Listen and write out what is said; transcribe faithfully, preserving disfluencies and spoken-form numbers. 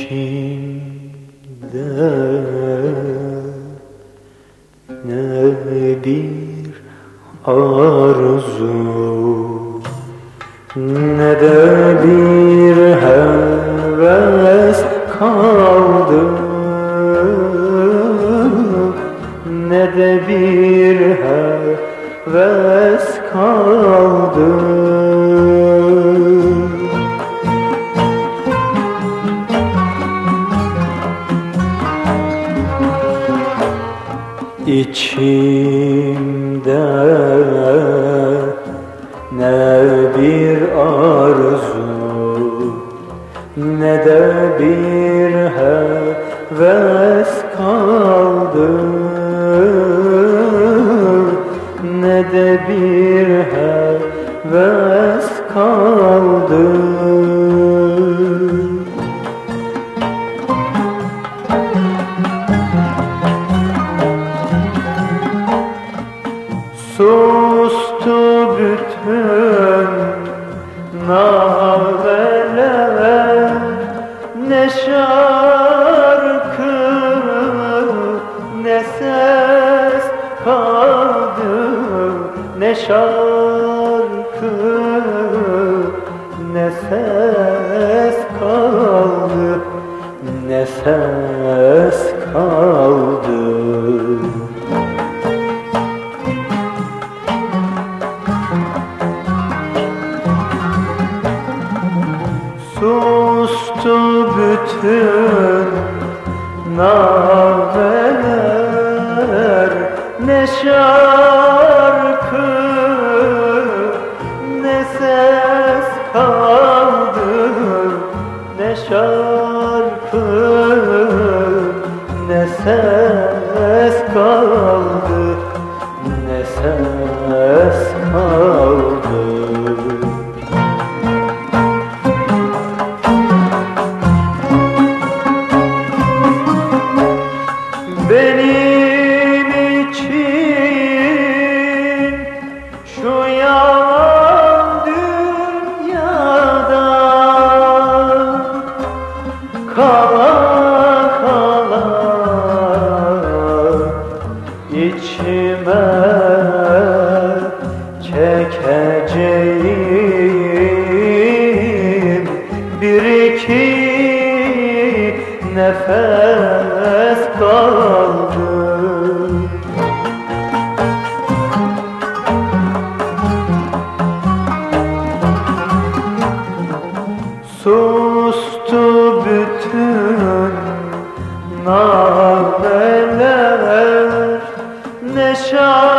İçimde ne bir arzu ne de bir heves kaldı, ne de bir heves kaldı. İçimde ne bir arzu ne de bir heves kaldı, ne de bir heves kaldı. Sustu bütün nameler, ne şarkı ne ses kaldı, ne şarkı ne ses kaldı, ne ses kaldı. Sustu bütün nameler, ne şarkı ne ses kaldı, ne şarkı ne ses kaldı, ne ses kaldı. Benim için şu yalan dünyada kala kala içime çekeceğim bir iki nefes kaldı. Sustu bütün nameler, ne şarkı